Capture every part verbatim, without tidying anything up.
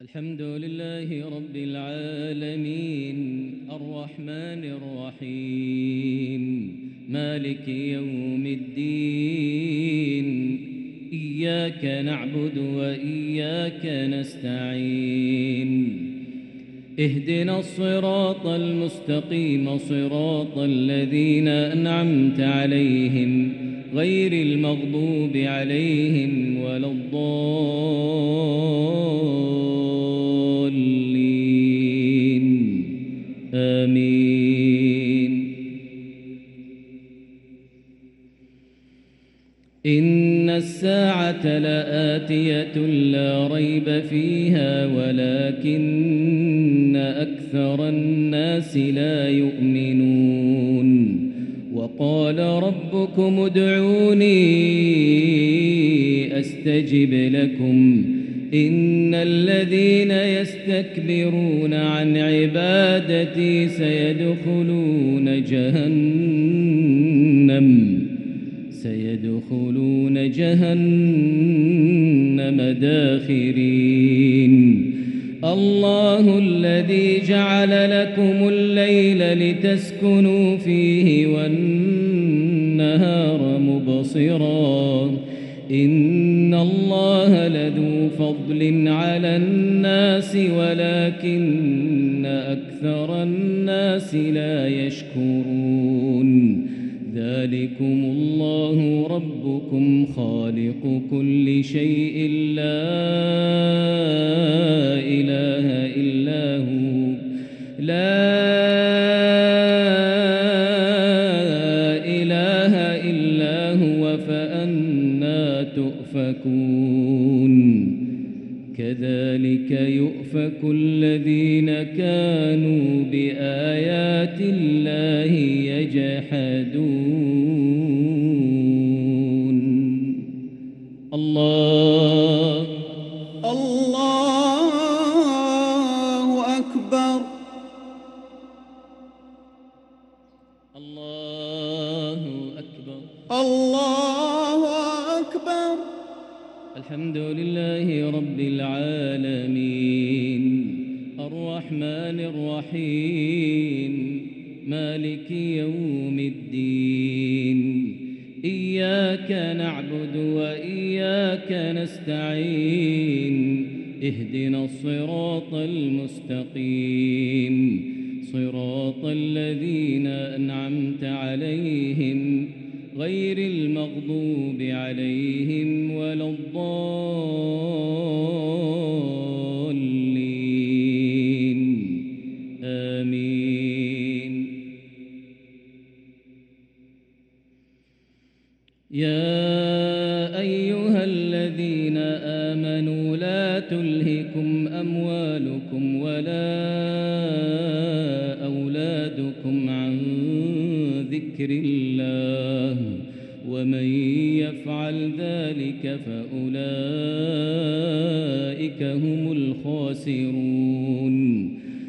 الحمد لله رب العالمين الرحمن الرحيم مالك يوم الدين إياك نعبد وإياك نستعين اهدنا الصراط المستقيم صراط الذين أنعمت عليهم غير المغضوب عليهم ولا الضالين آمين. إن الساعة لآتية لا ريب فيها ولكن أكثر الناس لا يؤمنون. وقال ربكم ادعوني أستجب لكم إن الذين يستكبرون عن عبادتي سيدخلون جهنم سيدخلون جهنم داخرين. الله الذي جعل لكم الليل لتسكنوا فيه والنهار مبصرا إن الله لذو فضل على الناس ولكن أكثر الناس لا يشكرون. ذلكم الله ربكم خالق كل شيء لا إله إلا هو لا إله إلا هو فأنى تؤفكون. كذلك يؤفك الذين كانوا بآيات الله يجحدون. الله الله أكبر. الله أكبر. الله أكبر. الحمد لله رب العالمين الرحمن الرحيم مالك يوم الدين إياك نعبد وإياك نستعين اهدنا الصراط المستقيم صراط الذين أنعمت عليهم غير المغضوب عليهم ولا الضالين آمين. يا أيها الذين آمنوا لا تلهكم أموالكم ولا أولادكم عن ذكر الله ومن يفعل ذلك فأولئك هم الخاسرون.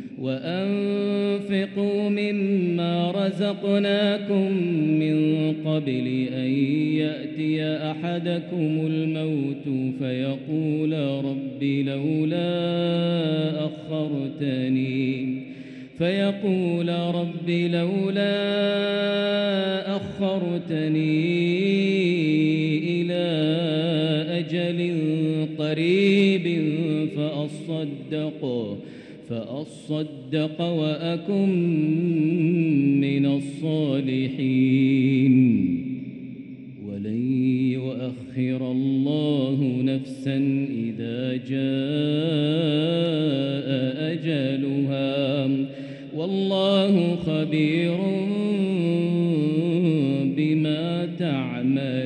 وأنفقوا مما رزقناكم من قبل أن يأتي أحدكم الموت فيقول رب لولا أخرتني فيقول رب لولا أخرتني إلى أجل قريب فأصدق فأصدق وأكن من الصالحين. ولن يؤخر الله نفسا إذا جاء أجلها والله خبير بما تعمل.